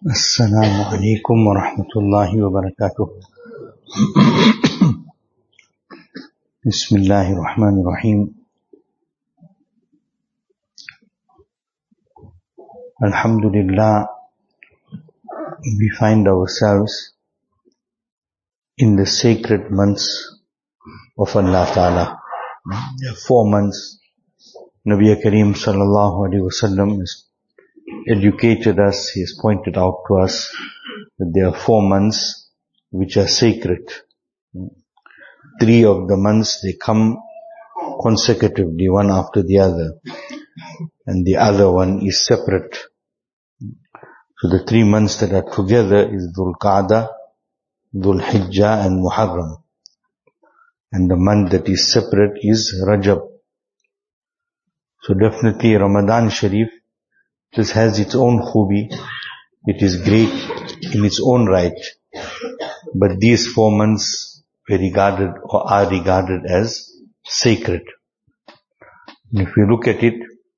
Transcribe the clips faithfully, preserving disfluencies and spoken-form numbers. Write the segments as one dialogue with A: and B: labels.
A: Assalamu alaikum wa rahmatullahi wa barakatuh. Bismillahir Rahmanir Rahim. Alhamdulillah, we find ourselves in the sacred months of Allah Ta'ala. There are four months. Nabi Kareem Sallallahu Alaihi Wasallam has educated us, he has pointed out to us that there are four months which are sacred. Three of the months, they come consecutively, one after the other, and the other one is separate. So the three months that are together is Dhul Qa'dah, Dhul Hijjah and Muharram. And the month that is separate is Rajab. So definitely Ramadan Sharif, this has its own khubi. It is great in its own right. But these four months were regarded or are regarded as sacred. And if you look at it,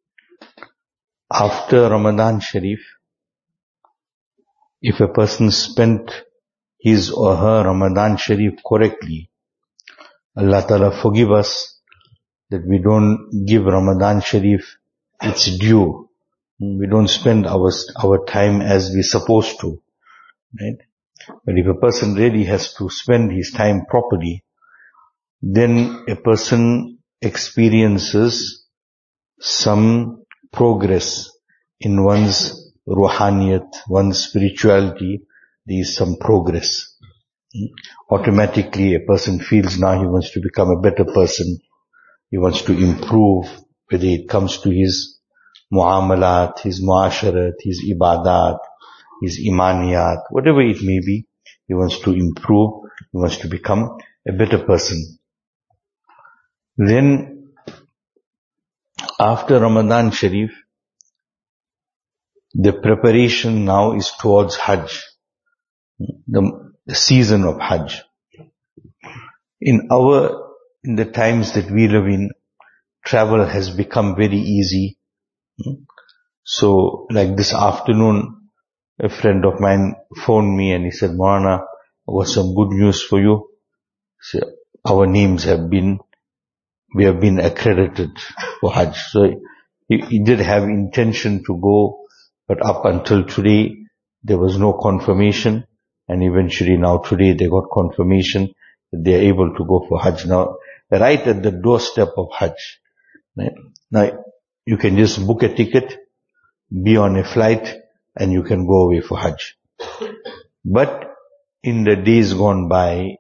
A: after Ramadan Sharif, if a person spent his or her Ramadan Sharif correctly, Allah Ta'ala forgive us that we don't give Ramadan Sharif its due. We don't spend our our time as we're supposed to, right? But if a person really has to spend his time properly, then a person experiences some progress in one's ruhaniyat, one's spirituality. There is some progress. Automatically a person feels now he wants to become a better person. He wants to improve, whether it comes to his muamalat, his muasharat, his ibadat, his imaniyat, whatever it may be, he wants to improve, he wants to become a better person. Then, after Ramadan Sharif, the preparation now is towards Hajj, the, the season of Hajj. In our, in the times that we live in, travel has become very easy. So, like this afternoon, a friend of mine phoned me and he said, Maulana, I got some good news for you. So, our names have been, we have been accredited for Hajj. So, he, he did have intention to go, but up until today, there was no confirmation. And eventually now today they got confirmation that they are able to go for Hajj. Now, right at the doorstep of Hajj. Right? Now, you can just book a ticket, be on a flight, and you can go away for Hajj. But in the days gone by,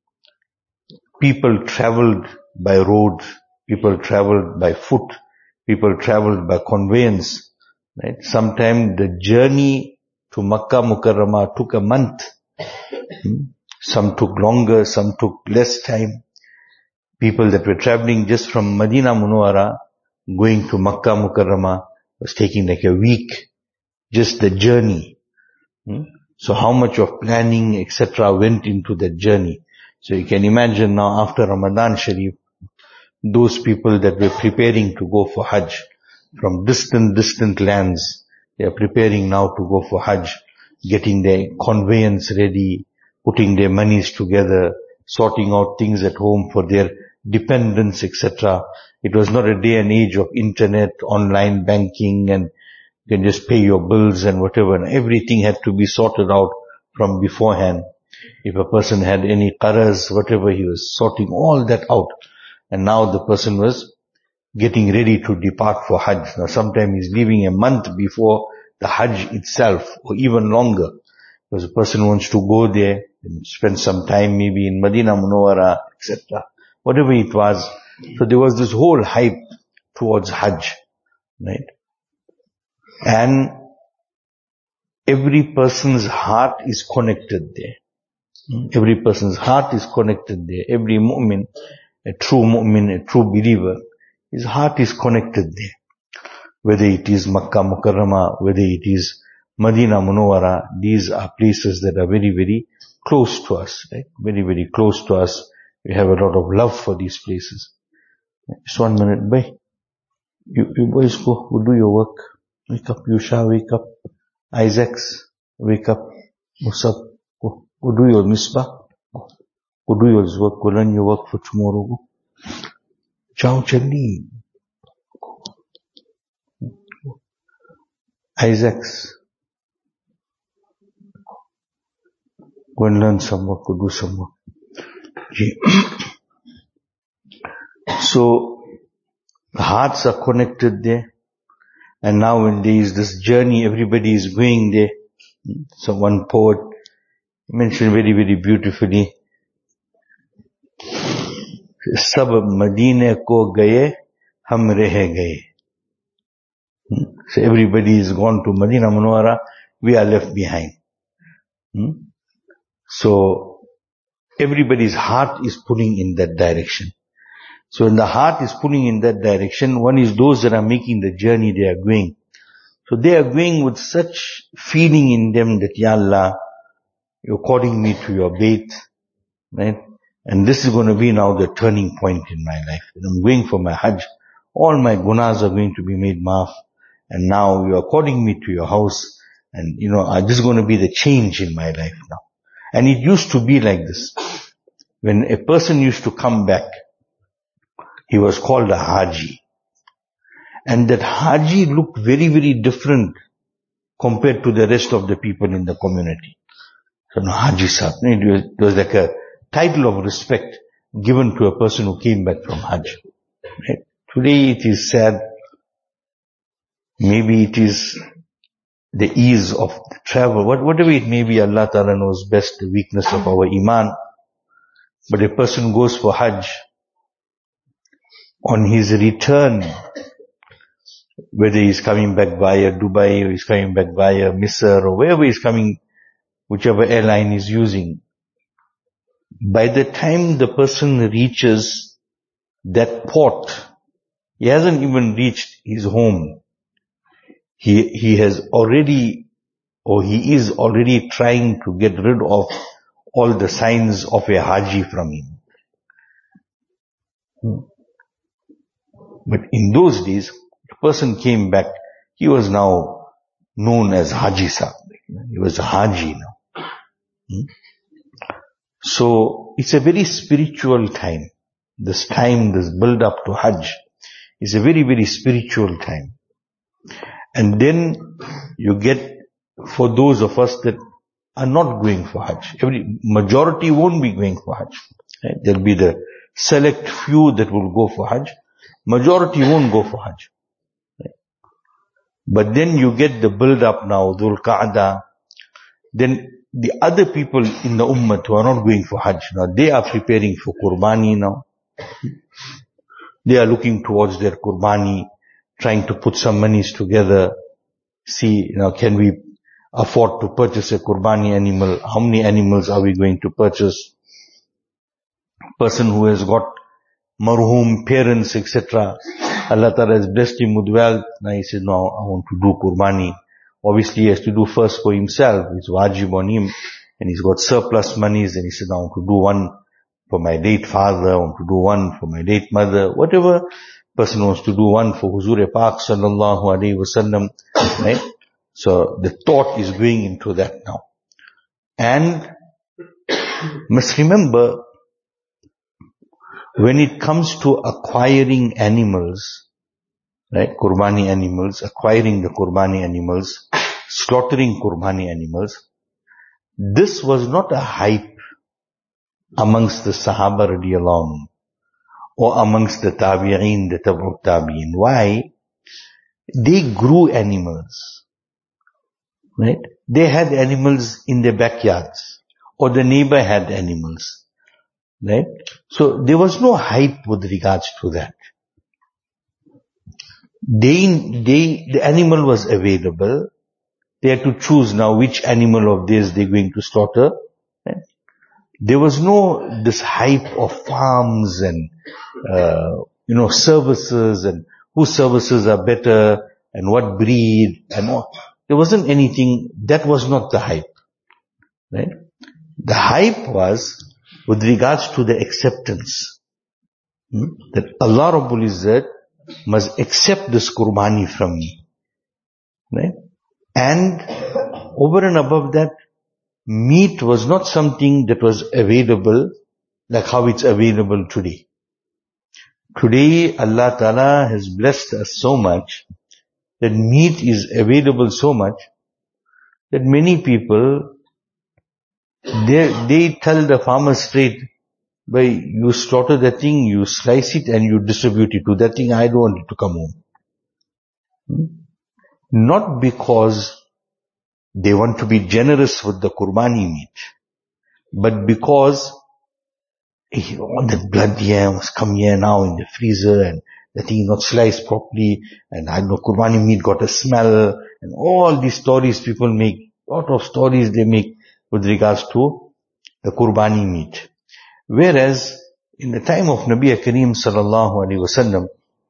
A: people traveled by road, people traveled by foot, people traveled by conveyance. Right? Sometimes the journey to Makkah Mukarramah took a month. Some took longer, some took less time. People that were traveling just from Madinah Munawwara going to Makkah Mukarramah was taking like a week, just the journey. Hmm? So how much of planning, et cetera went into that journey. So you can imagine now after Ramadan Sharif, those people that were preparing to go for Hajj from distant, distant lands, they are preparing now to go for Hajj, getting their conveyance ready, putting their monies together, sorting out things at home for their dependents, et cetera. It was not a day and age of internet, online banking, and you can just pay your bills and whatever. And everything had to be sorted out from beforehand. If a person had any qaras, whatever, he was sorting all that out. And now the person was getting ready to depart for Hajj. Now sometimes he's leaving a month before the Hajj itself, or even longer. Because a person wants to go there and spend some time maybe in Madinah Munawwara, et cetera. Whatever it was. So there was this whole hype towards Hajj, right? And every person's heart is connected there. Every person's heart is connected there. Every mu'min, a true mu'min, a true believer, his heart is connected there. Whether it is Makkah Mukarramah, whether it is Madinah Munawwara, these are places that are very, very close to us, right? Very, very close to us. We have a lot of love for these places. Just one minute, bye. You, you boys go, go do your work. Wake up, Yusha, wake up. Isaacs, wake up, Musab, go, go do your misbah, go do your work, go learn your work for tomorrow. Go. Ciao, Challi. Isaacs, go and learn some work, go do some work. So, the hearts are connected there. And now when there is this journey, everybody is going there. So one poet mentioned very, very beautifully, Sab Madine ko gaye, hum rehe gaye. So everybody is gone to Madinah Munawwara, we are left behind. So everybody's heart is pulling in that direction. So when the heart is pulling in that direction, one is those that are making the journey they are going. So they are going with such feeling in them that, Ya Allah, you're calling me to your bait, right? And this is going to be now the turning point in my life. When I'm going for my Hajj, all my gunas are going to be made maaf. And now you are calling me to your house. And, you know, this is going to be the change in my life now. And it used to be like this. When a person used to come back, he was called a Haji. And that Haji looked very, very different compared to the rest of the people in the community. So no, Haji Sahib, it was, it was like a title of respect given to a person who came back from Hajj. Right? Today it is sad. Maybe it is the ease of the travel. Whatever it may be, Allah Ta'ala knows best the weakness of our Iman. But a person goes for Hajj. On his return, whether he's coming back via Dubai or he's coming back via Misr or wherever he's coming, whichever airline he's using, by the time the person reaches that port, he hasn't even reached his home. He, he has already, or he is already trying to get rid of all the signs of a Haji from him. But in those days, the person came back, he was now known as Haji Sahib. He was a Haji now. Hmm? So, it's a very spiritual time. This time, this build up to Hajj, is a very, very spiritual time. And then, you get, for those of us that are not going for Hajj, every majority won't be going for Hajj. Right? There'll be the select few that will go for Hajj. Majority won't go for Hajj. Right? But then you get the build up now, Dhul Qa'dah. Then the other people in the Ummah who are not going for Hajj, now they are preparing for Qurbani now. They are looking towards their Qurbani, trying to put some monies together. See, you know, can we afford to purchase a Qurbani animal? How many animals are we going to purchase? Person who has got marhum parents, et cetera. Allah Ta'ala has blessed him with wealth. Now he says, no, I want to do Qurbani. Obviously he has to do first for himself. It's wajib on him. And he's got surplus monies. And he said, I want to do one for my late father. I want to do one for my late mother. Whatever person wants to do one for Huzur Pak sallallahu alayhi wa sallam. Right? So the thought is going into that now. And must remember, when it comes to acquiring animals, right, Qurbani animals, acquiring the Qurbani animals, slaughtering Qurbani animals, this was not a hype amongst the Sahaba radiyallahu anhu, or amongst the Tabi'een, the Tabu' Tabi'een. Why? They grew animals, right? They had animals in their backyards, or the neighbor had animals. Right? So there was no hype with regards to that. They, they, the animal was available. They had to choose now which animal of theirs they're going to slaughter. Right? There was no this hype of farms and uh, you know services and whose services are better and what breed and what. There wasn't anything. That was not the hype. Right? The hype was with regards to the acceptance. Hmm? That Allah Rabbul Izzat must accept this Qurbani from me. Right? And over and above that, meat was not something that was available like how it's available today. Today, Allah Ta'ala has blessed us so much that meat is available so much that many people, they, they tell the farmer straight, by you slaughter that thing, you slice it and you distribute it to that thing, I don't want it to come home. Hmm? Not because they want to be generous with the Qurbani meat, but because hey, all that blood here must come here now in the freezer and the thing is not sliced properly and I know Qurbani meat got a smell and all these stories people make, lot of stories they make with regards to the Qurbani meat. Whereas in the time of Nabi Kareem sallallahu alaihi wasallam,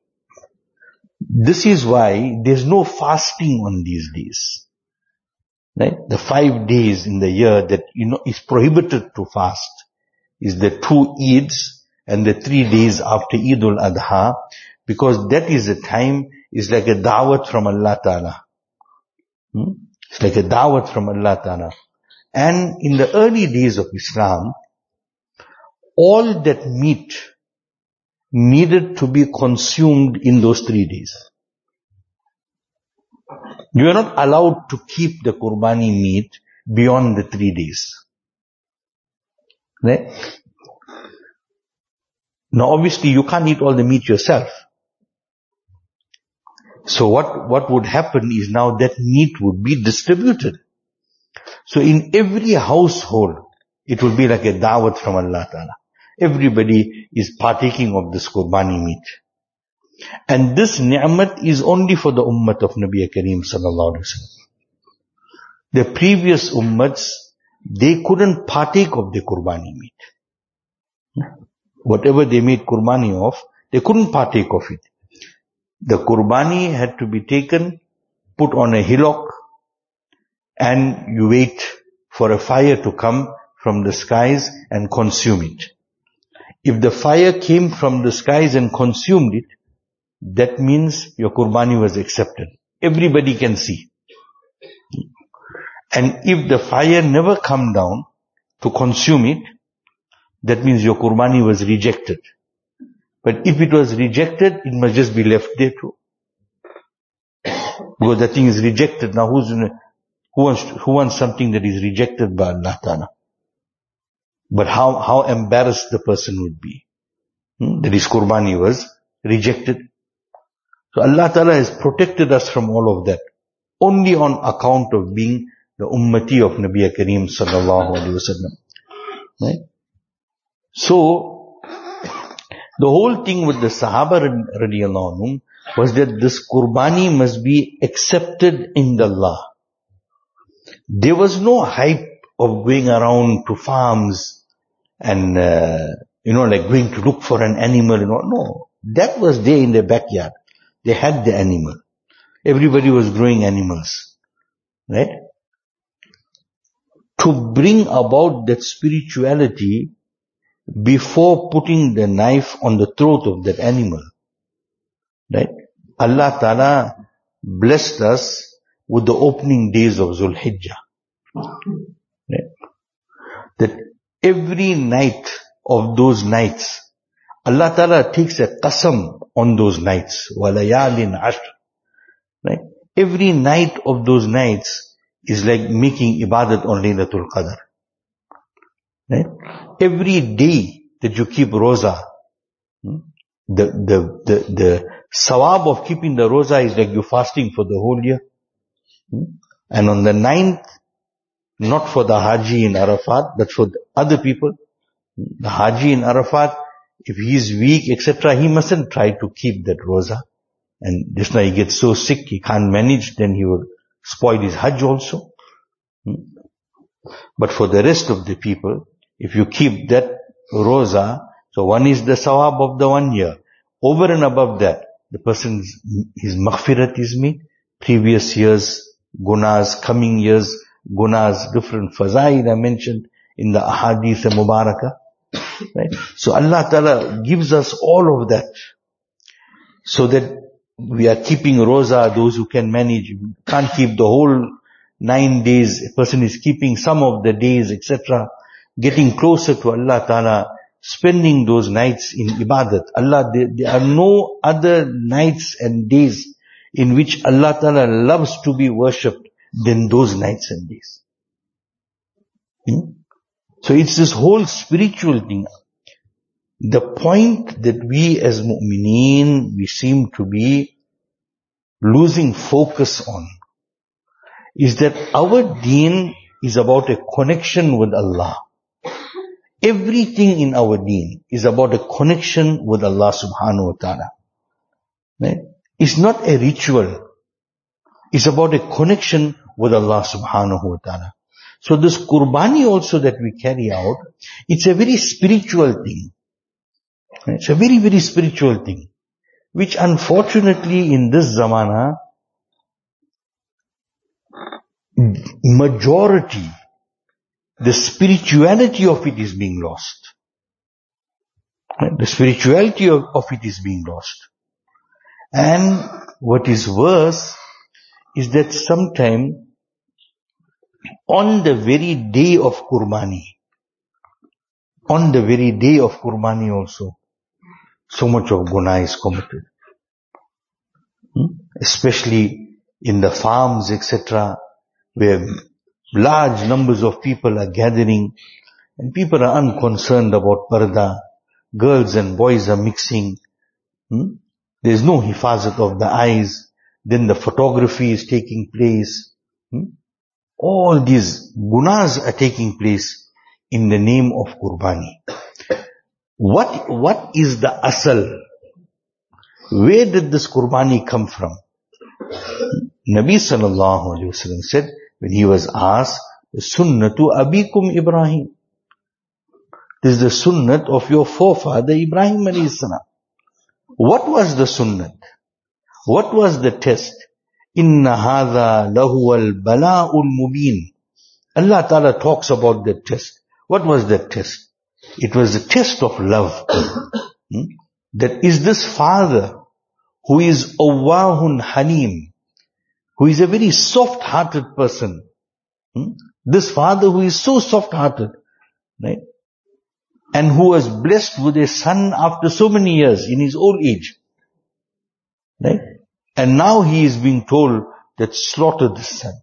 A: this is why there's no fasting on these days. Right? The five days in the year that you know is prohibited to fast is the two Eids and the three days after Eid al-Adha, because that is a time, is like a da'wat from Allah Ta'ala. Hmm? It's like a da'wat from Allah Ta'ala. And in the early days of Islam, all that meat needed to be consumed in those three days. You are not allowed to keep the Qurbani meat beyond the three days. Right? Now obviously you can't eat all the meat yourself. So what, what would happen is now that meat would be distributed. So in every household, it will be like a da'wat from Allah Ta'ala. Everybody is partaking of this Qurbani meat. And this ni'mat is only for the ummah of Nabi Kareem sallallahu alaihi wasallam. The previous ummats, they couldn't partake of the Qurbani meat. Whatever they made Qurbani of, they couldn't partake of it. The Qurbani had to be taken, put on a hillock, and you wait for a fire to come from the skies and consume it. If the fire came from the skies and consumed it, that means your Qurbani was accepted. Everybody can see. And if the fire never come down to consume it, that means your Qurbani was rejected. But if it was rejected, it must just be left there too. Because the thing is rejected. Now who's, who wants, who wants something that is rejected by Allah Ta'ala? But how, how embarrassed the person would be. Hmm? That his Qurbani was rejected. So Allah Ta'ala has protected us from all of that. Only on account of being the ummati of Nabi Kareem sallallahu alaihi wasallam. Right? So, the whole thing with the Sahaba radiyallahu anhum was that this Qurbani must be accepted in the Allah. There was no hype of going around to farms and, uh, you know, like going to look for an animal. You know, no, that was there in their backyard. They had the animal. Everybody was growing animals. Right? To bring about that spirituality before putting the knife on the throat of that animal. Right? Allah Ta'ala blessed us with the opening days of Zul Hijjah. Right? That every night of those nights, Allah Ta'ala takes a qasam on those nights. وَلَيَالٍ عَشْرٍ. Right? Every night of those nights is like making ibadat on Laylatul Qadr. Right? Every day that you keep roza, the, the, the, the sawab of keeping the roza is like you're fasting for the whole year. And on the ninth, not for the Haji in Arafat, but for the other people, the Haji in Arafat, if he is weak, et cetera, he mustn't try to keep that roza. And just now he gets so sick, he can't manage, then he will spoil his Hajj also. But for the rest of the people, if you keep that roza, so one is the sawab of the one year. Over and above that, the person's, his maghfirat is made. Previous years, gunas, coming years, gunas, different fazail I mentioned in the ahadith mubarakah. Right? So Allah Ta'ala gives us all of that. So that we are keeping roza, those who can manage, can't keep the whole nine days, a person is keeping some of the days, et cetera, getting closer to Allah Ta'ala, spending those nights in ibadat. Allah, there, there are no other nights and days in which Allah Ta'ala loves to be worshipped than those nights and days. Hmm? So it's this whole spiritual thing. The point that we as mu'mineen, we seem to be losing focus on is that our deen is about a connection with Allah. Everything in our deen is about a connection with Allah subhanahu wa ta'ala. Right? It's not a ritual. It's about a connection with Allah subhanahu wa ta'ala. So this qurbani also that we carry out, it's a very spiritual thing. It's a very, very spiritual thing, which unfortunately in this zamana, majority, the spirituality of it is being lost. The spirituality of, of it is being lost. And what is worse is that sometime on the very day of Qurbani, on the very day of Qurbani also, so much of guna is committed. Hmm? Especially in the farms, et cetera, where large numbers of people are gathering and people are unconcerned about parda. Girls and boys are mixing. Hmm? There is no hifazat of the eyes. Then the photography is taking place. Hmm? All these gunas are taking place in the name of Qurbani. What, what is the asal? Where did this Qurbani come from? Nabi sallallahu alayhi wa sallam said, when he was asked, Sunnatu abikum Ibrahim. This is the sunnat of your forefather Ibrahim alayhi salam. What was the sunnat? What was the test? Inna hadha lahu al-bala'ul mubin. Allah Ta'ala talks about the test. What was that test? It was a test of love. hmm? That is this father who is awwahun halim, who is a very soft-hearted person. Hmm? This father who is so soft-hearted, right? And who was blessed with a son after so many years in his old age. Right? And now he is being told that slaughter this son.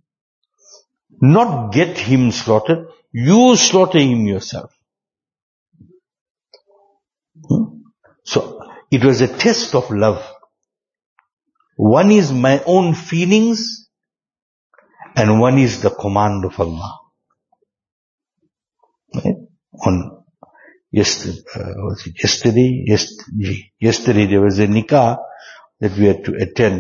A: Not get him slaughtered, you slaughter him yourself. Hmm? So, it was a test of love. One is my own feelings, and one is the command of Allah. Right? On yesterday, uh, was it yesterday? Yesterday, yesterday there was a nikah that we had to attend,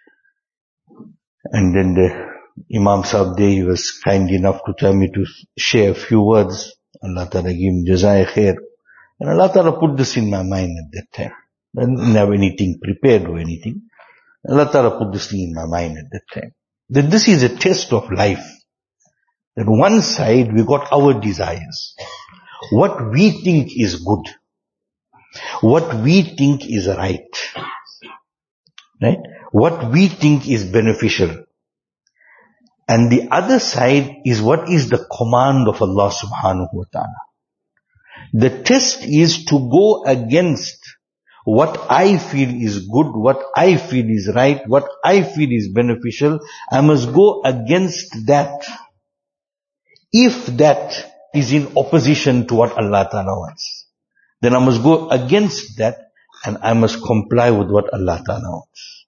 A: and then the Imam Sahib there, he was kind enough to tell me to share a few words. Allah Ta'ala give him jazai khair. And Allah Ta'ala put this in my mind at that time. I didn't have anything prepared or anything. Allah Ta'ala put this thing in my mind at that time. That this is a test of life. That one side we got our desires. What we think is good. What we think is right. Right? What we think is beneficial. And the other side is what is the command of Allah subhanahu wa ta'ala. The test is to go against what I feel is good, what I feel is right, what I feel is beneficial. I must go against that. If that is in opposition to what Allah Ta'ala wants, then I must go against that and I must comply with what Allah Ta'ala wants.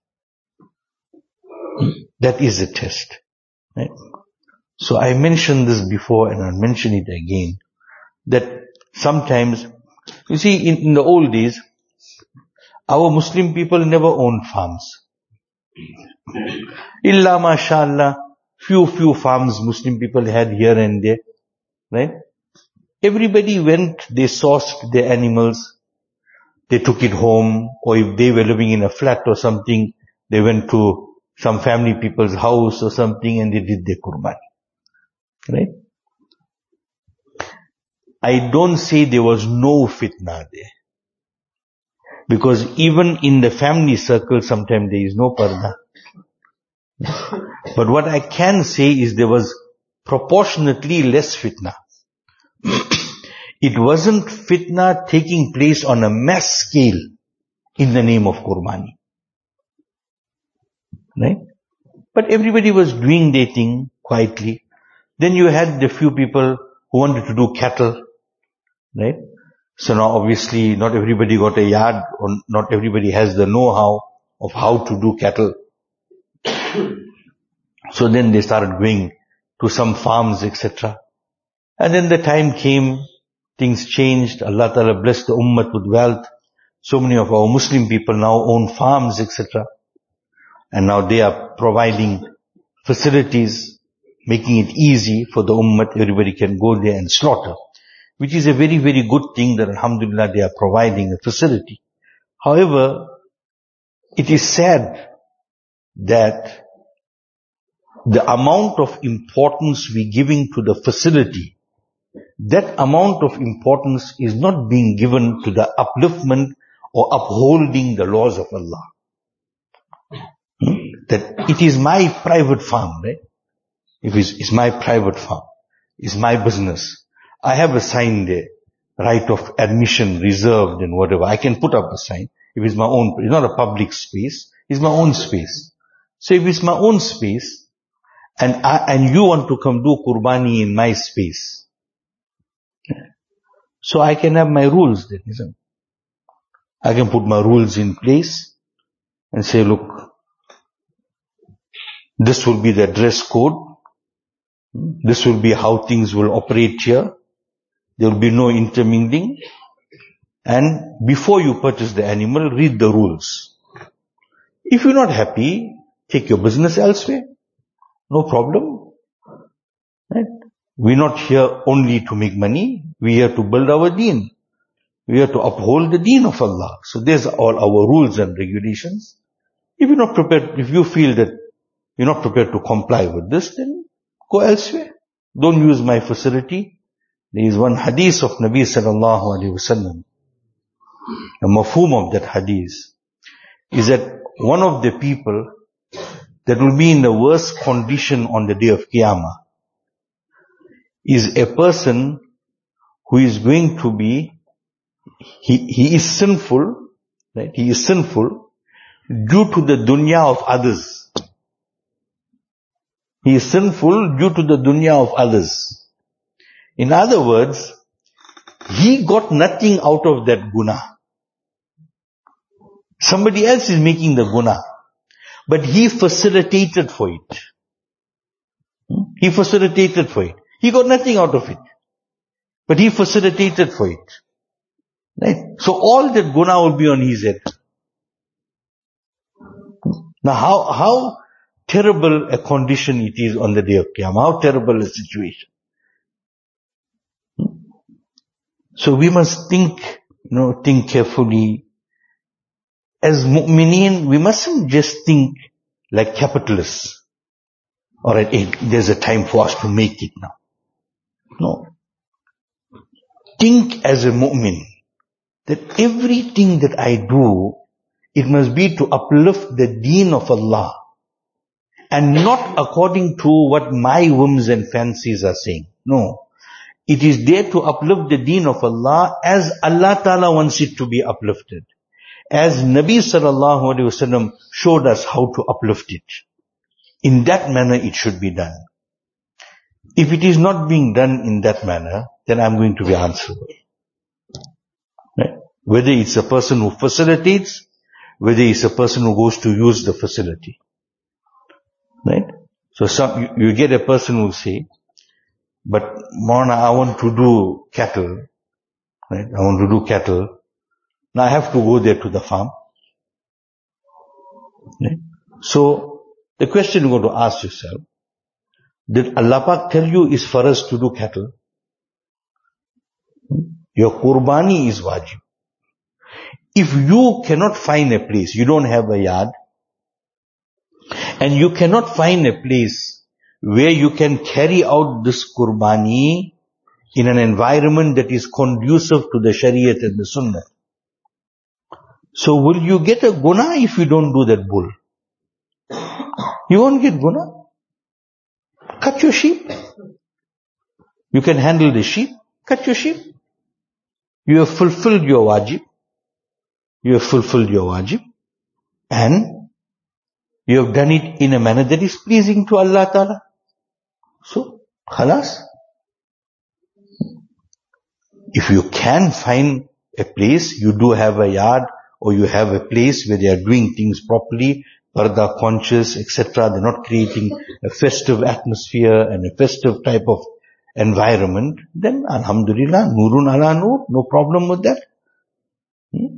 A: That is a test. Right? So I mentioned this before and I'll mention it again. That sometimes, you see, in, in the old days, our Muslim people never owned farms. Illa mashallah, few, few farms Muslim people had here and there. Right? Everybody went, they sourced their animals, they took it home, or if they were living in a flat or something, they went to some family people's house or something and they did their Qurbani. Right? I don't say there was no fitna there. Because even in the family circle, sometimes there is no parda. But what I can say is there was proportionately less fitna. It wasn't fitna taking place on a mass scale in the name of Qurbani. Right? But everybody was doing their thing quietly. Then you had the few people who wanted to do cattle. Right? So now obviously not everybody got a yard, or not everybody has the know-how of how to do cattle. So then they started going to some farms, et cetera. And then the time came, things changed. Allah Ta'ala blessed the ummah with wealth. So many of our Muslim people now own farms, et cetera. And now they are providing facilities, making it easy for the ummah. Everybody can go there and slaughter, which is a very, very good thing that alhamdulillah they are providing a facility. However, it is sad that the amount of importance we're giving to the facility, that amount of importance is not being given to the upliftment or upholding the laws of Allah. Hmm? That it is my private farm, right? If it's, it's my private farm, it's my business. I have a sign there, right of admission reserved and whatever. I can put up a sign. If it's my own, it's not a public space, it's my own space. So if it's my own space, and I, and you want to come do Qurbani in my space, so I can have my rules then, isn't it? I can put my rules in place and say, look, this will be the dress code. This will be how things will operate here. There will be no intermingling. And before you purchase the animal, read the rules. If you're not happy, take your business elsewhere. No problem. Right? We're not here only to make money. We're here to build our deen. We are to uphold the deen of Allah. So there's all our rules and regulations. If you're not prepared, if you feel that you're not prepared to comply with this, then go elsewhere. Don't use my facility. There is one hadith of Nabi sallallahu alaihi wasallam. The mafhum of that hadith is that one of the people that will be in the worst condition on the day of Qiyamah is a person who is going to be, he, he is sinful, right? He is sinful due to the dunya of others. He is sinful due to the dunya of others. In other words, he got nothing out of that guna. Somebody else is making the guna, but he facilitated for it. He facilitated for it. He got nothing out of it, but he facilitated for it. Right? So all that guna will be on his head. Now how, how terrible a condition it is on the day of Qiyamah. How terrible a situation. So we must think, you know, think carefully. As mu'mineen, we mustn't just think like capitalists. Alright, hey, there's a time for us to make it now. No. Think as a mu'min that everything that I do, it must be to uplift the deen of Allah and not according to what my whims and fancies are saying. No. It is there to uplift the deen of Allah as Allah Ta'ala wants it to be uplifted. As Nabi Sallallahu Alaihi Wasallam showed us how to uplift it. In that manner it should be done. If it is not being done in that manner, then I'm going to be answerable. Right? Whether it's a person who facilitates, whether it's a person who goes to use the facility. Right? So some, you, you get a person who will say, but Maulana, I want to do cattle. Right? I want to do cattle. Now I have to go there to the farm. Right? So the question you're going to ask yourself, did Allah Pak tell you is for us to do cattle? Your Qurbani is wajib. If you cannot find a place, you don't have a yard, and you cannot find a place where you can carry out this Qurbani in an environment that is conducive to the Shariat and the Sunnah, so will you get a guna if you don't do that bull? You won't get guna. Cut your sheep. You can handle the sheep. Cut your sheep. You have fulfilled your wajib. You have fulfilled your wajib. And you have done it in a manner that is pleasing to Allah Ta'ala. So, khalas. If you can find a place, you do have a yard, or you have a place where they are doing things properly, parda conscious, et cetera. They're not creating a festive atmosphere and a festive type of environment, then alhamdulillah, nurun ala nur, no problem with that. Hmm?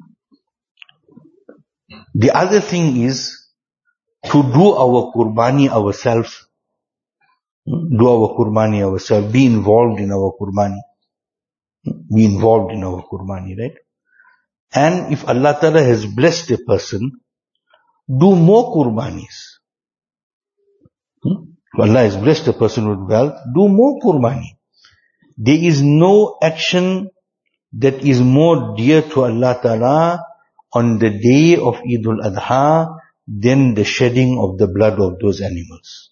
A: The other thing is to do our qurbani ourselves, do our qurbani ourselves, be involved in our qurbani, be involved in our qurbani, right? And if Allah Ta'ala has blessed a person, do more qurbanis. Hmm? If Allah has blessed a person with wealth, do more qurbani. There is no action that is more dear to Allah Ta'ala on the day of Eid al-Adha than the shedding of the blood of those animals.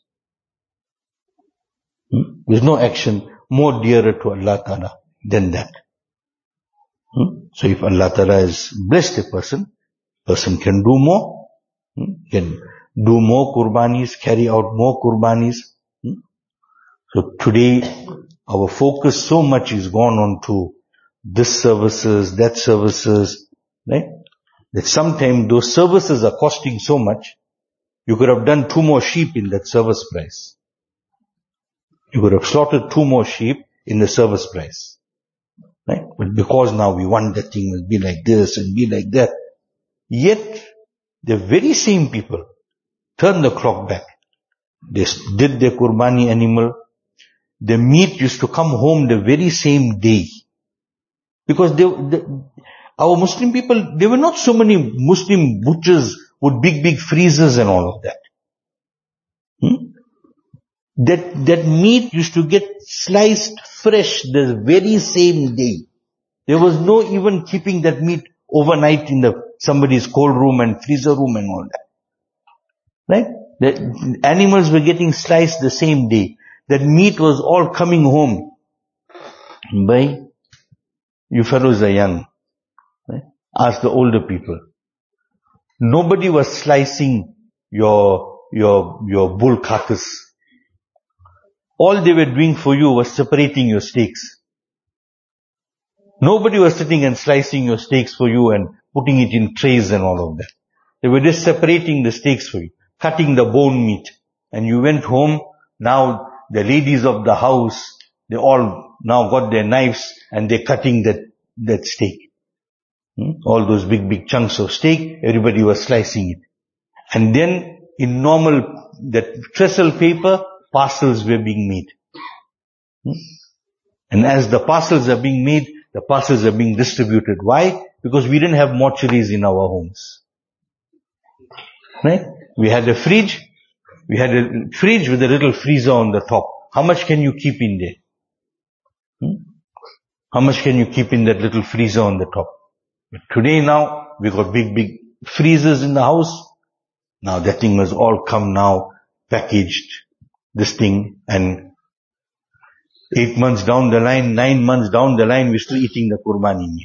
A: Hmm? There is no action more dearer to Allah Ta'ala than that. Hmm? So if Allah Ta'ala has blessed a person, person can do more, hmm? can do more qurbanis, carry out more qurbanis. Hmm? So today, our focus so much is gone on to this services, that services, right? That sometimes those services are costing so much, you could have done two more sheep in that service price. You could have slaughtered two more sheep in the service price. Right? But because now we want the thing will be like this and be like that, yet the very same people turn the clock back. They did their qurbani animal. The meat used to come home the very same day. Because they, they, our Muslim people, there were not so many Muslim butchers with big, big freezers and all of that. Hmm? That, that meat used to get sliced fresh the very same day. There was no even keeping that meat overnight in the somebody's cold room and freezer room and all that. Right? The animals were getting sliced the same day. That meat was all coming home. By, you fellows are young. Right? Ask the older people. Nobody was slicing your, your, your bull carcass. All they were doing for you was separating your steaks. Nobody was sitting and slicing your steaks for you and putting it in trays and all of that. They were just separating the steaks for you, cutting the bone meat. And you went home, now the ladies of the house, they all now got their knives and they're cutting that, that steak. Hmm? All those big, big chunks of steak, everybody was slicing it. And then in normal, that trestle paper, parcels were being made. Hmm? And as the parcels are being made, the parcels are being distributed. Why? Because we didn't have mortuaries in our homes. Right? We had a fridge, we had a fridge with a little freezer on the top. How much can you keep in there? Hmm? How much can you keep in that little freezer on the top? But today now, we got big, big freezers in the house. Now that thing has all come now, packaged, this thing, and eight months down the line, nine months down the line, we're still eating the qurbani meat.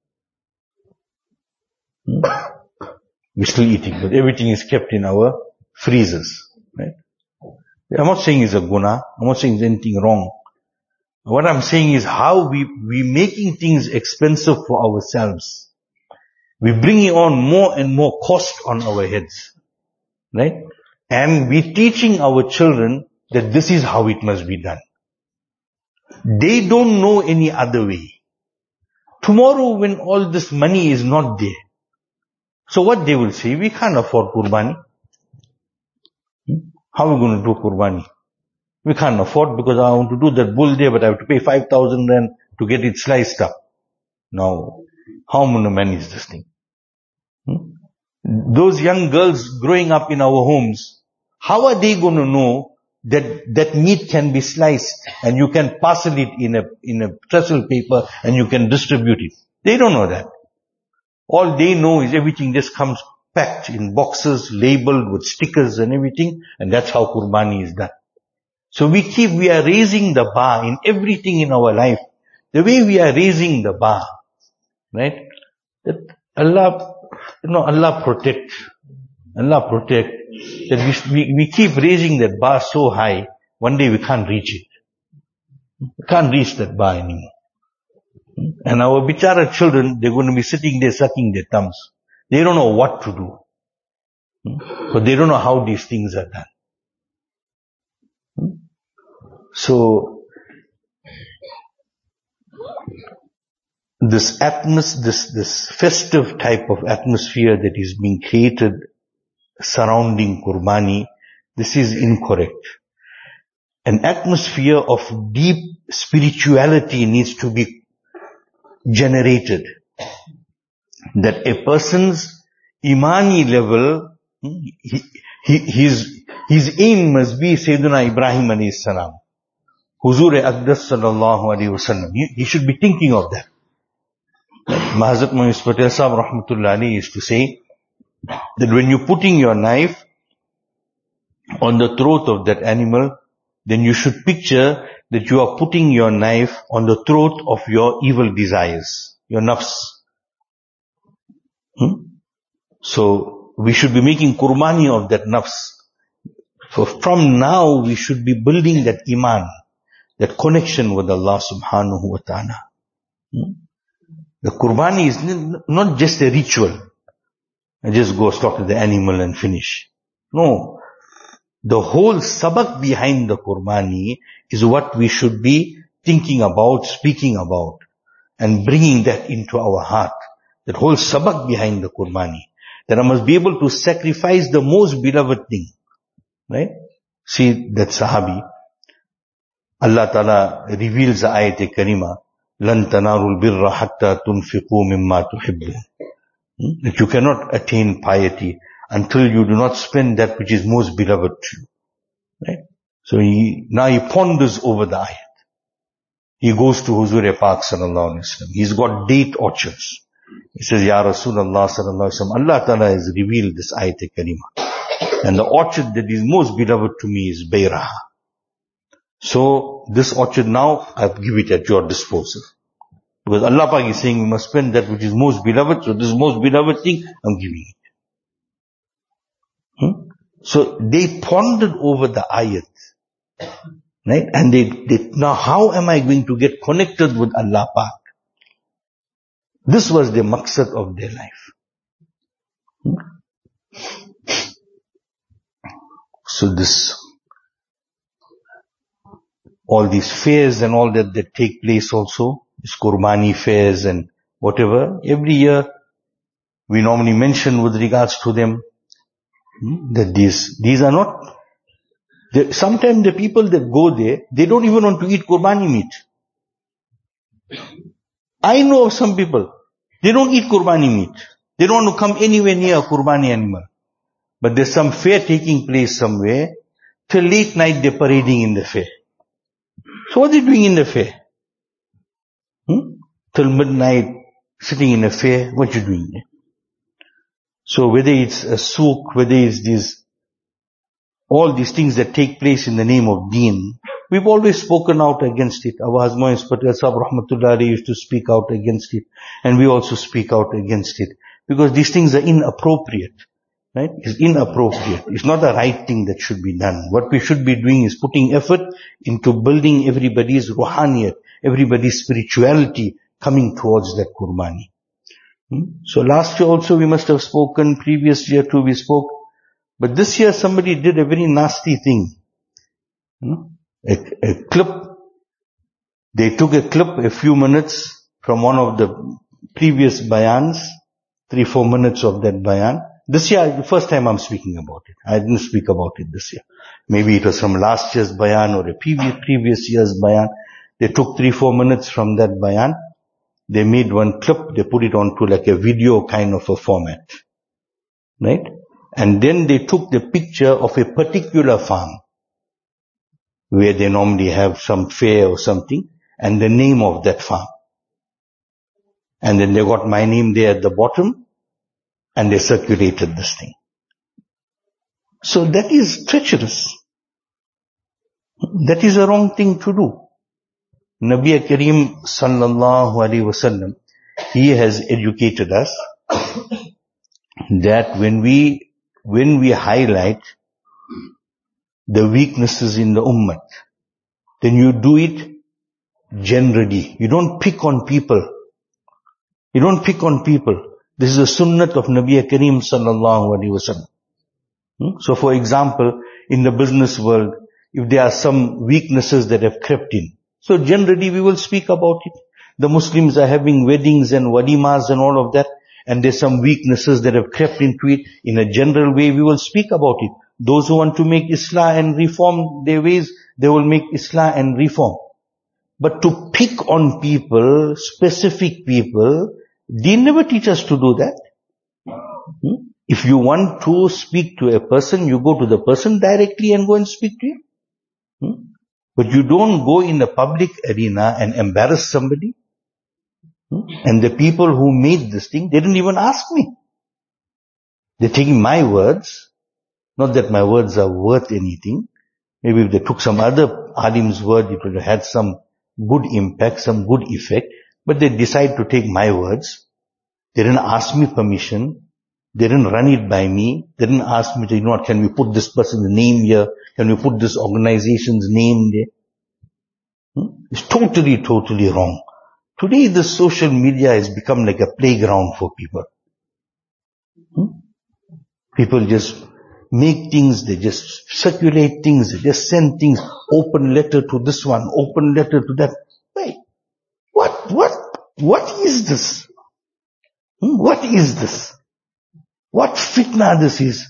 A: Hmm? We're still eating, but everything is kept in our freezers. Right? I'm not saying it's a guna. I'm not saying there's anything wrong. What I'm saying is how we, we making things expensive for ourselves. We're bringing on more and more cost on our heads. Right? And we're teaching our children that this is how it must be done. They don't know any other way. Tomorrow when all this money is not there, so what they will say, we can't afford qurbani. How are we going to do qurbani? We can't afford because I want to do that bull there, but I have to pay five thousand rand to get it sliced up. Now, how am I going to manage this thing? Hmm? Those young girls growing up in our homes, how are they going to know that that meat can be sliced and you can parcel it in a in a trestle paper and you can distribute it? They don't know that. All they know is everything just comes packed in boxes, labeled with stickers and everything, and that's how Qurbani is done. So we keep, we are raising the bar in everything in our life. The way we are raising the bar, right? That Allah, you know, Allah protect, Allah protect, that we, we, we keep raising that bar so high, one day we can't reach it. We can't reach that bar anymore. And our bichara children, they're going to be sitting there sucking their thumbs. They don't know what to do. But they don't know how these things are done. So, this atmos, this, this festive type of atmosphere that is being created surrounding Qurbani, this is incorrect. An atmosphere of deep spirituality needs to be generated. That a person's imani level, he, he, his, his aim must be Sayyidina Ibrahim alayhi salam. Huzur Aqdas sallallahu alayhi wa sallam. He, he should be thinking of that. Mahazrat Moiz Patel Sahab rahmatullah alayhi used to say that when you're putting your knife on the throat of that animal, then you should picture that you are putting your knife on the throat of your evil desires, your nafs. Hmm? So, we should be making Qurbani of that nafs. So from now, we should be building that iman, that connection with Allah subhanahu wa ta'ala. Hmm? The Qurbani is not just a ritual. I just go slaughter the animal and finish. No. The whole sabak behind the Qurbani is what we should be thinking about, speaking about, and bringing that into our heart. That whole sabak behind the Qurbani. That I must be able to sacrifice the most beloved thing. Right? See that Sahabi. Allah Ta'ala reveals the ayat-e-karima. لَن تَنَارُوا الْبِرَّ حَتَّى تُنْفِقُوا مِمَّا تُحِبُّونَ. That you cannot attain piety until you do not spend that which is most beloved to you. Right? So he, now he ponders over the ayat. He goes to Huzur Pak sallallahu alaihi wasallam. He's got date orchards. He says, Ya Rasulullah sallallahu alaihi wasallam, Allah Ta'ala has revealed this ayat-e-karima. And the orchard that is most beloved to me is Bayraha. So, this orchard now, I give it at your disposal. Because Allah Pak is saying we must spend that which is most beloved, so this most beloved thing, I'm giving it. Hmm? So, they pondered over the ayat. Right? And they, they, now how am I going to get connected with Allah Pak? This was the maqsad of their life. Hmm? So this, all these fairs and all that that take place also, these Qurbani fairs and whatever, every year we normally mention with regards to them, hmm, that these, these are not, sometimes the people that go there, they don't even want to eat Qurbani meat. I know of some people, they don't eat Qurbani meat. They don't want to come anywhere near a Qurbani animal. But there's some fair taking place somewhere, till late night they're parading in the fair. So what are they doing in the fair? Hmm? Till midnight, sitting in a fair, what are you doing there? So whether it's a souk, whether it's these, all these things that take place in the name of deen, we've always spoken out against it. Our Hazmois Patel Sahab rahmatullah used to speak out against it. And we also speak out against it. Because these things are inappropriate. Right? It's inappropriate. It's not the right thing that should be done. What we should be doing is putting effort into building everybody's ruhaniyat, everybody's spirituality coming towards that Qurbani. Hmm? So last year also we must have spoken, previous year too we spoke. But this year somebody did a very nasty thing. Hmm? A, a clip. They took a clip, a few minutes from one of the previous bayans, three, four minutes of that bayan. This year, the first time I'm speaking about it. I didn't speak about it this year. Maybe it was from last year's bayan or a previous, previous year's bayan. They took three, four minutes from that bayan. They made one clip, they put it onto like a video kind of a format. Right? And then they took the picture of a particular farm, where they normally have some fair or something, and the name of that farm. And then they got my name there at the bottom, and they circulated this thing. So that is treacherous. That is a wrong thing to do. Nabi Kareem sallallahu alaihi wasallam, he has educated us that when we, when we highlight the weaknesses in the ummah, then you do it generally. You don't pick on people. You don't pick on people. This is a sunnat of Nabi Kareem sallallahu alaihi wasallam. Hmm? So for example, in the business world, if there are some weaknesses that have crept in, so generally we will speak about it. The Muslims are having weddings and walimas and all of that, and there's some weaknesses that have crept into it. In a general way, we will speak about it. Those who want to make Islah and reform their ways, they will make Islah and reform. But to pick on people, specific people, they never teach us to do that. Hmm? If you want to speak to a person, you go to the person directly and go and speak to him. Hmm? But you don't go in the public arena and embarrass somebody. Hmm? And the people who made this thing, they didn't even ask me. They're taking my words. Not that my words are worth anything. Maybe if they took some other alim's word, it would have had some good impact, some good effect. But they decide to take my words. They didn't ask me permission. They didn't run it by me. They didn't ask me to, you know what, can we put this person's name here? Can we put this organization's name there? Hmm? It's totally, totally wrong. Today the social media has become like a playground for people. Hmm? People just make things, they just circulate things, they just send things, open letter to this one, open letter to that. Wait, what, what, what is this? Hmm? What is this? What fitna this is?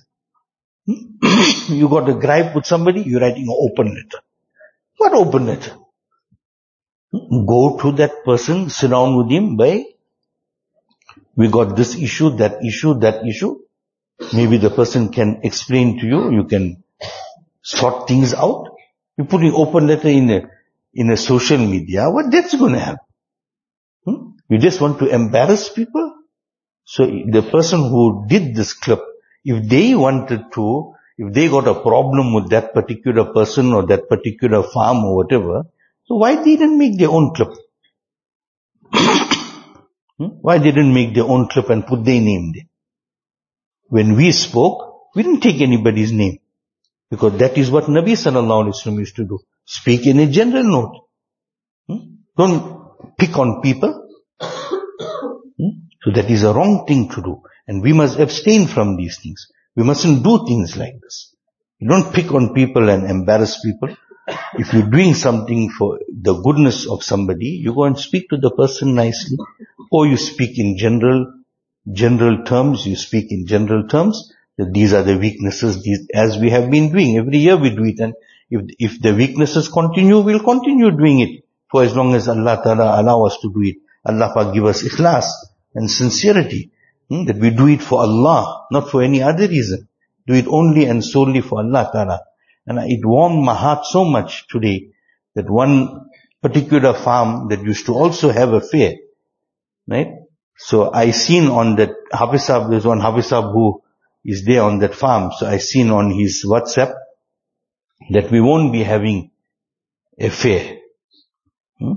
A: Hmm? You got a gripe with somebody, you're writing an open letter. What open letter? Hmm? Go to that person, sit down with him, by, we got this issue, that issue, that issue. Maybe the person can explain to you, you can sort things out. You put an open letter in a, in a social media, what that's going to happen? Hmm? You just want to embarrass people? So the person who did this clip, if they wanted to, if they got a problem with that particular person or that particular farm or whatever, so why they didn't make their own clip? hmm? Why they didn't make their own clip and put their name there? When we spoke, we didn't take anybody's name. Because that is what Nabi sallallahu alaihi wasallam used to do. Speak in a general note. Hmm? Don't pick on people. Hmm? So that is a wrong thing to do. And we must abstain from these things. We mustn't do things like this. You don't pick on people and embarrass people. If you're doing something for the goodness of somebody, you go and speak to the person nicely. Or you speak in general general terms, you speak in general terms, that these are the weaknesses, these, as we have been doing. Every year we do it, and if, if the weaknesses continue, we'll continue doing it for as long as Allah Ta'ala allow us to do it. Allah Ta'ala give us ikhlas and sincerity, hmm, that we do it for Allah, not for any other reason. Do it only and solely for Allah Ta'ala. And it warmed my heart so much today that one particular farm that used to also have a fair, right? So I seen on that Hafiz Sahab, there's one Hafiz Sahab who is there on that farm. So I seen on his WhatsApp that we won't be having a fair. Hmm?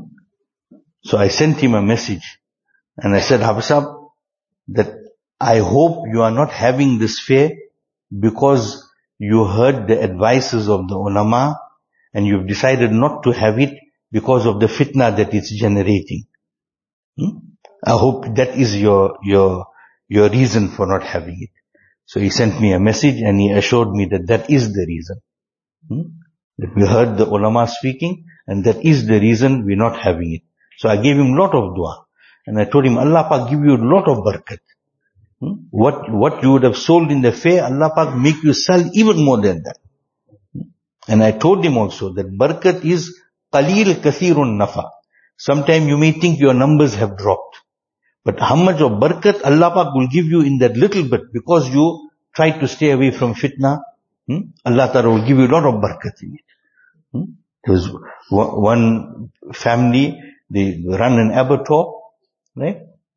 A: So I sent him a message and I said, Hafiz Sahab, that I hope you are not having this fair because you heard the advices of the ulama and you've decided not to have it because of the fitna that it's generating. Hmm? I hope that is your, your, your reason for not having it. So he sent me a message and he assured me that that is the reason. Hmm? That we heard the ulama speaking and that is the reason we're not having it. So I gave him a lot of dua. And I told him, Allah Pak give you a lot of barakat. Hmm? What, what you would have sold in the fair, Allah Pak make you sell even more than that. Hmm? And I told him also that barakat is qaleel kathirun nafa. Sometime you may think your numbers have dropped. But how much of barakat Allah Pak will give you in that little bit because you try to stay away from fitna. Hmm? Allah Ta'ala will give you a lot of barakat in it. Hmm? There was one family, they run an abattoir, right?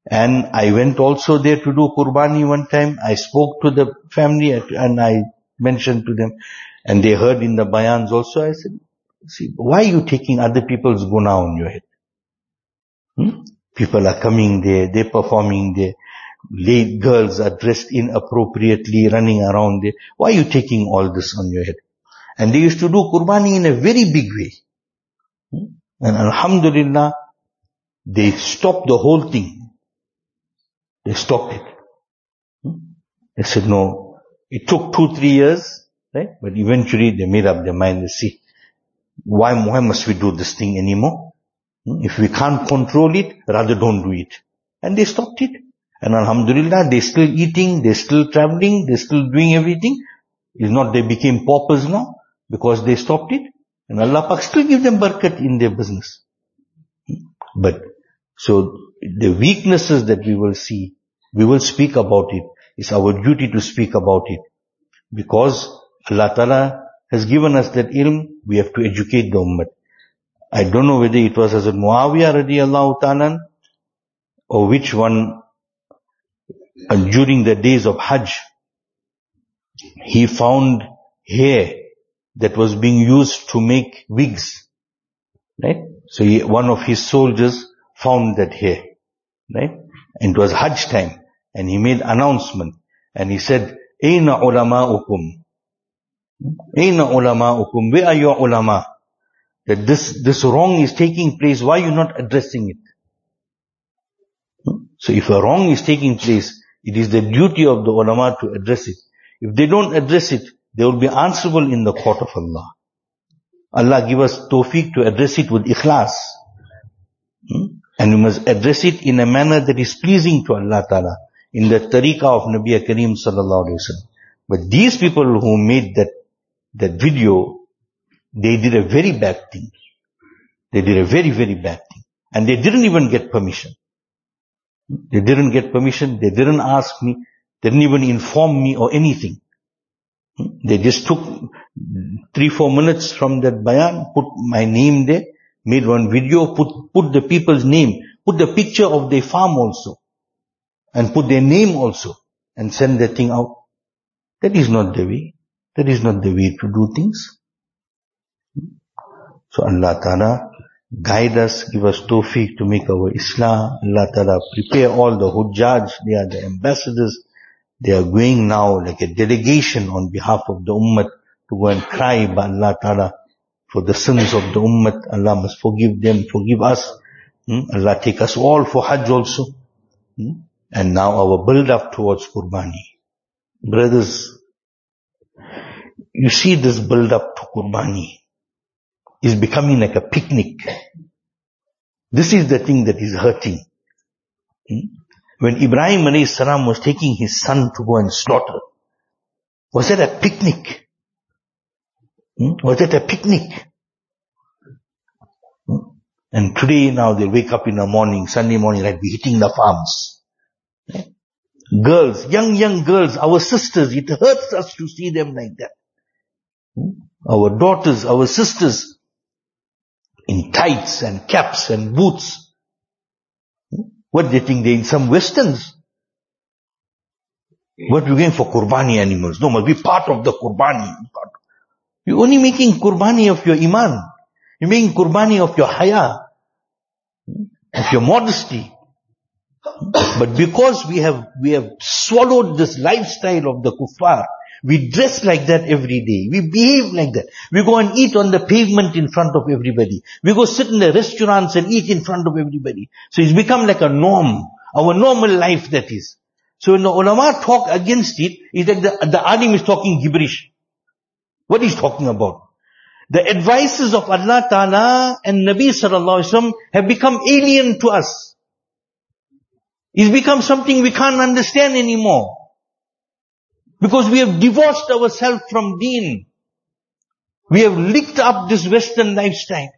A: And I went also there to do Qurbani one time. I spoke to the family and I mentioned to them, and they heard in the bayans also. I said, see, why are you taking other people's guna on your head? Hmm? People are coming there, they're performing there. Late girls are dressed inappropriately, running around there. Why are you taking all this on your head? And they used to do Qurbani in a very big way. Hmm? And Alhamdulillah, they stopped the whole thing. They stopped it. Hmm? They said, no, it took two, three years, right? But eventually they made up their mind. They see, why, why must we do this thing anymore? Hmm? If we can't control it, rather don't do it. And they stopped it. And Alhamdulillah, they're still eating, they're still traveling, they're still doing everything. It's not they became paupers now, because they stopped it. And Allah Pak still give them barakat in their business. But, so, the weaknesses that we will see, we will speak about it. It's our duty to speak about it. Because Allah Ta'ala has given us that ilm, we have to educate the ummah. I don't know whether it was Hazrat Muawiyah radiallahu ta'ala, or which one, and during the days of Hajj, he found hair that was being used to make wigs. Right? So he, one of his soldiers found that hair. Right? And it was Hajj time. And he made announcement. And he said, Aina ulama'ukum? Aina ulama'ukum? Where are your ulama? That this, this wrong is taking place. Why are you not addressing it? So if a wrong is taking place, it is the duty of the ulama to address it. If they don't address it, they will be answerable in the court of Allah. Allah give us tawfiq to address it with ikhlas. Hmm? And we must address it in a manner that is pleasing to Allah Ta'ala, in the tariqah of Nabi Kareem Sallallahu Alaihi Wasallam. But these people who made that, that video, they did a very bad thing. They did a very, very bad thing. And they didn't even get permission. They didn't get permission, they didn't ask me, they didn't even inform me or anything. They just took three, four minutes from that bayan, put my name there, made one video, put, put the people's name, put the picture of their farm also, and put their name also, and send that thing out. That is not the way. That is not the way to do things. So Allah Ta'ala guide us, give us tawfiq to make our Islam. Allah Ta'ala prepare all the hujjaj, they are the ambassadors. They are going now like a delegation on behalf of the ummah to go and cry by Allah Ta'ala for the sins of the ummah. Allah must forgive them, forgive us. Hmm? Allah take us all for Hajj also. Hmm? And now our build up towards Qurbani. Brothers, you see this build up to Qurbani is becoming like a picnic. This is the thing that is hurting. Hmm? When Ibrahim alayhi salam was taking his son to go and slaughter, was that a picnic? Hmm? Was that a picnic? Hmm? And today now they wake up in the morning, Sunday morning, like we're hitting the farms. Yeah? Girls, young, young girls, our sisters, it hurts us to see them like that. Hmm? Our daughters, our sisters, in tights and caps and boots. What do they think? They're in some westerns. What are we going for? Qurbani animals. No, must be part of the Qurbani. You're only making Qurbani of your iman. You're making Qurbani of your haya, of your modesty. But because we have, we have swallowed this lifestyle of the kuffar, we dress like that every day. We behave like that. We go and eat on the pavement in front of everybody. We go sit in the restaurants and eat in front of everybody. So it's become like a norm. Our normal life, that is. So when the ulama talk against it, it's like the, the alim is talking gibberish. What he's talking about? The advices of Allah Ta'ala and Nabi Sallallahu Alaihi Wasallam have become alien to us. It's become something we can't understand anymore. Because we have divorced ourselves from deen. We have licked up this Western lifestyle.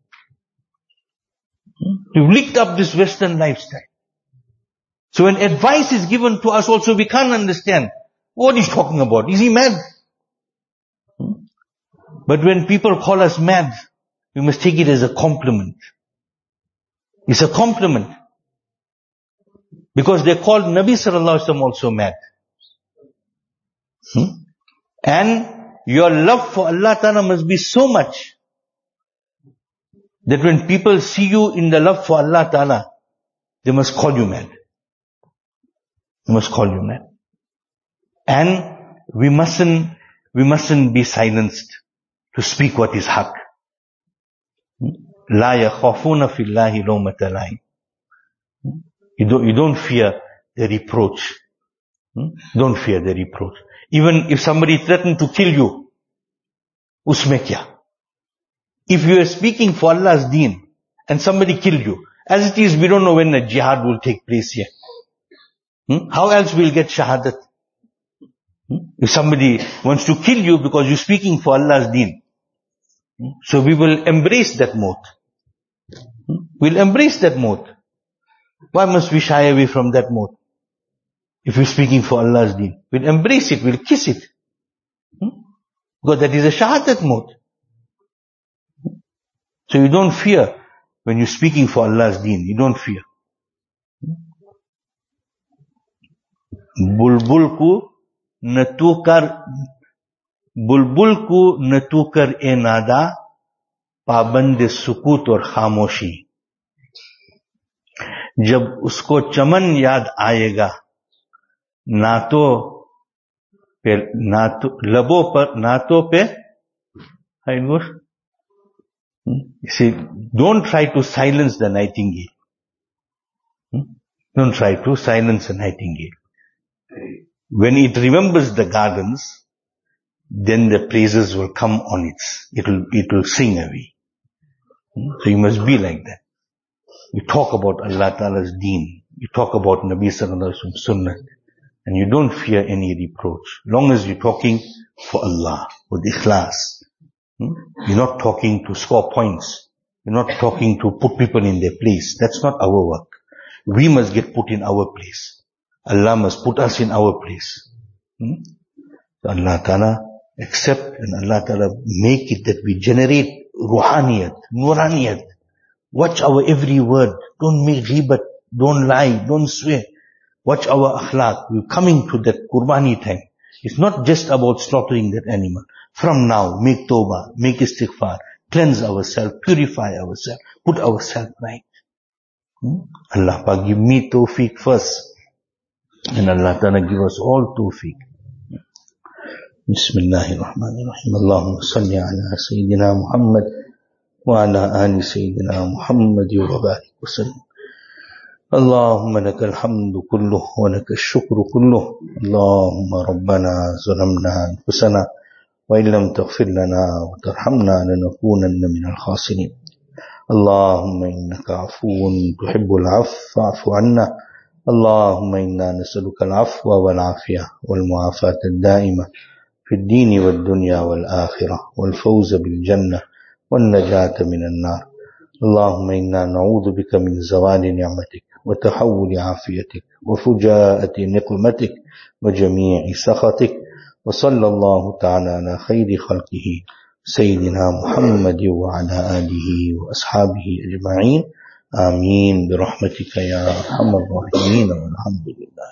A: We've licked up this Western lifestyle. So when advice is given to us also, we can't understand what he's talking about. Is he mad? But when people call us mad, we must take it as a compliment. It's a compliment. Because they called Nabi sallallahu alaihi wasallam also mad. Hmm? And your love for Allah Ta'ala must be so much that when people see you in the love for Allah Ta'ala, they must call you mad. They must call you mad. And we mustn't, we mustn't be silenced to speak what is haqq. La yakhafuna fillahi lawmata laim. You don't, you don't fear the reproach. Don't fear the reproach. Even if somebody threatened to kill you, usme kya? If you are speaking for Allah's deen and somebody killed you, as it is, we don't know when a jihad will take place here. Hmm? How else we'll get shahadat? Hmm? If somebody wants to kill you because you're speaking for Allah's deen. Hmm? So we will embrace that maut. Hmm? We'll embrace that maut. Why must we shy away from that maut? If you're speaking for Allah's deen, we'll embrace it, we'll kiss it. Hmm? Because that is a shahadat maut. So you don't fear when you're speaking for Allah's deen. You don't fear. बुलबुल को न तू कर बुलबुल को न तू कर ए नादा पाबंद सुकूत और खामोशी. जब उसको चमन याद आएगा ना तो पे ना तो लबों पर ना तो पे है नूर. See, don't try to silence the nightingale. Don't try to silence the nightingale. When it remembers the gardens, then the praises will come on its, it will, it will sing away. So you must be like that. You talk about Allah Ta'ala's deen. You talk about Nabi Sallallahu Alaihi Wasallam Sunnah. And you don't fear any reproach. Long as you're talking for Allah, with ikhlas. You're not talking to score points. You're not talking to put people in their place. That's not our work. We must get put in our place. Allah must put us in our place. Hmm? So Allah Ta'ala accept and Allah Ta'ala make it that we generate ruhaniyat, nuraniyat. Watch our every word. Don't make ghibat. Don't lie. Don't swear. Watch our akhlaq. We're coming to that Qurbani time. It's not just about slaughtering that animal. From now, make tawbah, make istighfar, cleanse ourselves, purify ourselves, put ourselves right. Hmm? Allah Ta'ala give me tawfiq first. And Allah Ta'ala give us all tawfiq. Bismillahirrahmanirrahim. Allahumma salli ala Sayyidina Muhammad wa ala ali Sayyidina Muhammad wa barik wa sallam. Allahumma lakal hamdu kulluh wa lakal shukru kulluh. Allahumma rabbana zalamna anfusana wa illam taghfir lana wa tarhamna lanakunanna minal khasirin. Allahumma innaka afuwun tuhibbul afwa fa'fu anna. اللهم إنا نسألك العفو والعافية والمعافاة الدائمة في الدين والدنيا والآخرة والفوز بالجنة والنجاة من النار. اللهم إنا نعوذ بك من زوال نعمتك وتحول عافيتك وفجاءة نقمتك وجميع سخطك. وصلى الله تعالى على خير خلقه سيدنا محمد وعلى آله وأصحابه أجمعين. آمين برحمتك يا أرحم الراحمين والحمد لله.